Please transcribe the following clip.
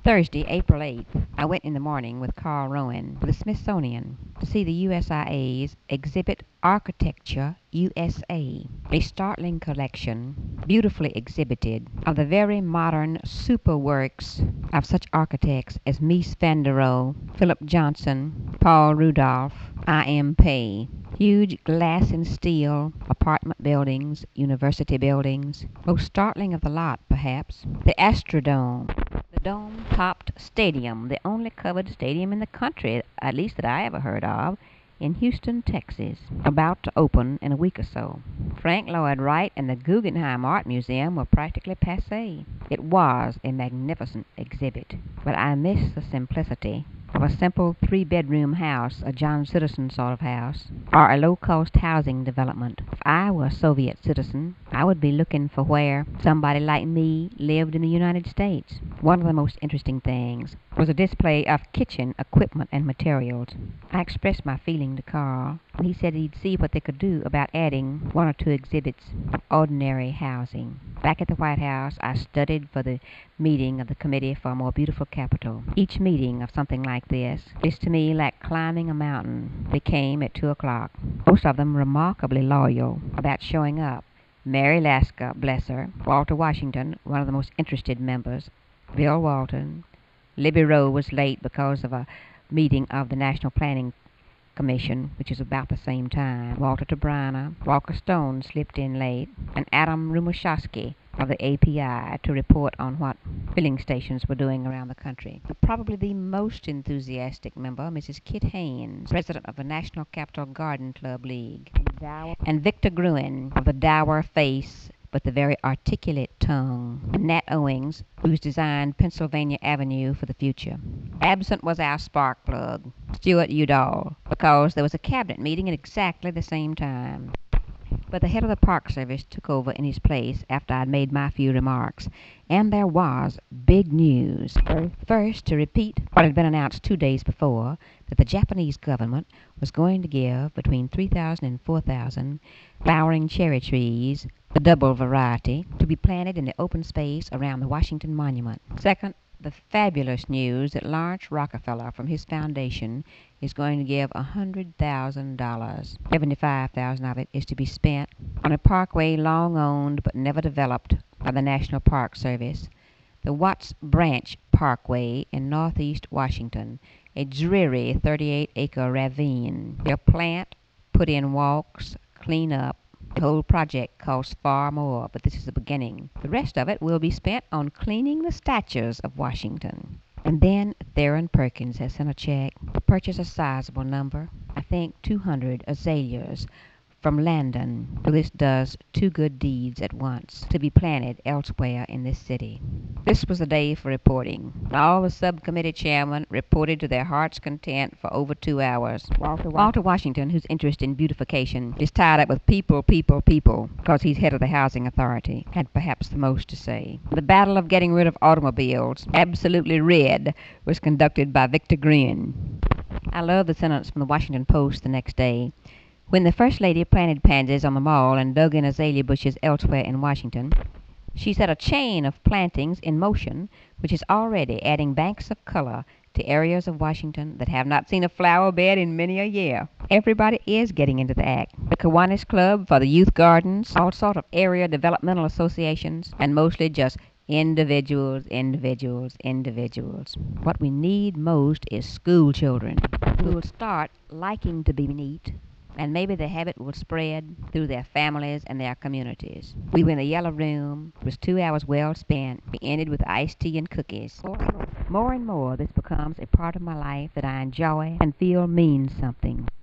Thursday, April 8th, I went in the morning with Carl Rowan to the Smithsonian to see the USIA's exhibit Architecture USA, a startling collection, beautifully exhibited, of the very modern super works of such architects as Mies van der Rohe, Philip Johnson, Paul Rudolph, I.M. Pei. Huge glass and steel apartment buildings, university buildings. Most startling of the lot, perhaps, the Astrodome, the dome-topped stadium, the only covered stadium in the country, at least that I ever heard of, in Houston, Texas, about to open in a week or so. Frank Lloyd Wright and the Guggenheim Art Museum were practically passé. It was a magnificent exhibit, but I missed the simplicity of a simple three-bedroom house, a John Citizen sort of house, or a low-cost housing development. If I were a Soviet citizen, I would be looking for where somebody like me lived in the United States. One of the most interesting things was a display of kitchen equipment and materials. I expressed my feeling to Carl, and he said he'd see what they could do about adding one or two exhibits of ordinary housing. Back at the White House, I studied for the meeting of the Committee for a More Beautiful Capital. Each meeting of something like this is to me like climbing a mountain. They came at 2 o'clock, most of them remarkably loyal about showing up. Mary Lasker, bless her, Walter Washington, one of the most interested members, Bill Walton. Libby Rowe was late because of a meeting of the National Planning Commission, which is about the same time. Walter Tobrana, Walker Stone slipped in late, and Adam Rumashowski of the API to report on what filling stations were doing around the country. Probably the most enthusiastic member, Mrs. Kit Haynes, president of the National Capital Garden Club League, and Victor Gruen of the dour face but the very articulate tongue, and Nat Owings, who's designed Pennsylvania Avenue for the future. Absent was our spark plug, Stuart Udall, because there was a cabinet meeting at exactly the same time. But the head of the Park Service took over in his place after I'd made my few remarks, and there was big news. First, to repeat what had been announced 2 days before, that the Japanese government was going to give between 3,000 and 4,000 flowering cherry trees, the double variety, to be planted in the open space around the Washington Monument. Second, the fabulous news that Lawrence Rockefeller from his foundation is going to give $100,000. 75,000 of it is to be spent on a parkway long owned but never developed by the National Park Service, the Watts Branch Parkway in northeast Washington, a dreary 38-acre ravine. They'll plant, put in walks, clean up. The whole project costs far more, but this is the beginning. The rest of it will be spent on cleaning the statues of Washington. And then Theron Perkins has sent a check to purchase a sizable number, I think 200 azaleas, from Landon. So this does two good deeds at once, to be planted elsewhere in this city. This was the day for reporting. All the subcommittee chairmen reported to their heart's content for over 2 hours. Walter Washington, whose interest in beautification is tied up with people, because he's head of the Housing Authority, had perhaps the most to say. The battle of getting rid of automobiles, absolutely red, was conducted by Victor Gruen. I love the sentence from the Washington Post the next day. When the First Lady planted pansies on the Mall and dug in azalea bushes elsewhere in Washington, she set a chain of plantings in motion which is already adding banks of color to areas of Washington that have not seen a flower bed in many a year. Everybody is getting into the act. The Kiwanis Club for the youth gardens, all sort of area developmental associations, and mostly just individuals. What we need most is school children who will start liking to be neat, and maybe the habit will spread through their families and their communities. We were in the Yellow Room. It was 2 hours well spent. We ended with iced tea and cookies. More and more, this becomes a part of my life that I enjoy and feel means something.